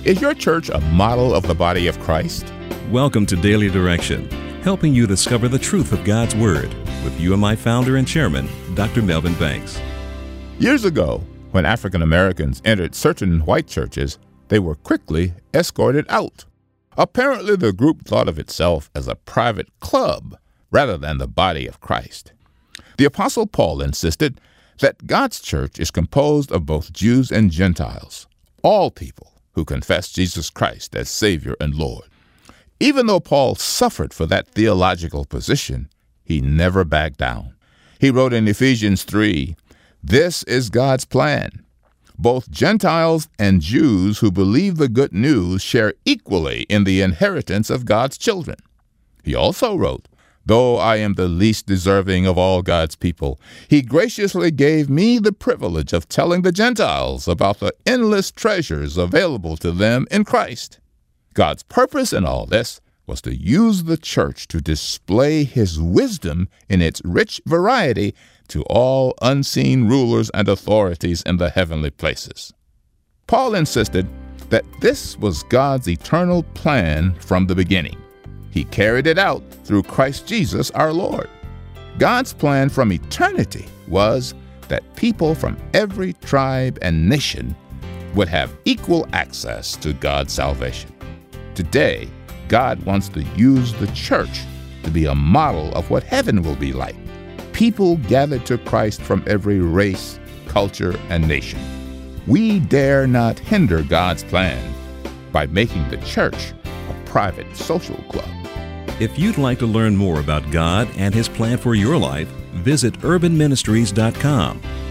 Is your church a model of the body of Christ? Welcome to Daily Direction, helping you discover the truth of God's Word with UMI founder and chairman, Dr. Melvin Banks. Years ago, when African Americans entered certain white churches, they were quickly escorted out. Apparently, the group thought of itself as a private club rather than the body of Christ. The Apostle Paul insisted that God's church is composed of both Jews and Gentiles, all people who confess Jesus Christ as Savior and Lord. Even though Paul suffered for that theological position, he never backed down. He wrote in Ephesians 3, "This is God's plan. Both Gentiles and Jews who believe the good news share equally in the inheritance of God's children." He also wrote, "Though I am the least deserving of all God's people, He graciously gave me the privilege of telling the Gentiles about the endless treasures available to them in Christ." God's purpose in all this was to use the church to display His wisdom in its rich variety to all unseen rulers and authorities in the heavenly places. Paul insisted that this was God's eternal plan from the beginning. He carried it out through Christ Jesus our Lord. God's plan from eternity was that people from every tribe and nation would have equal access to God's salvation. Today, God wants to use the church to be a model of what heaven will be like. People gathered to Christ from every race, culture, and nation. We dare not hinder God's plan by making the church a private social club. If you'd like to learn more about God and His plan for your life, visit urbanministries.com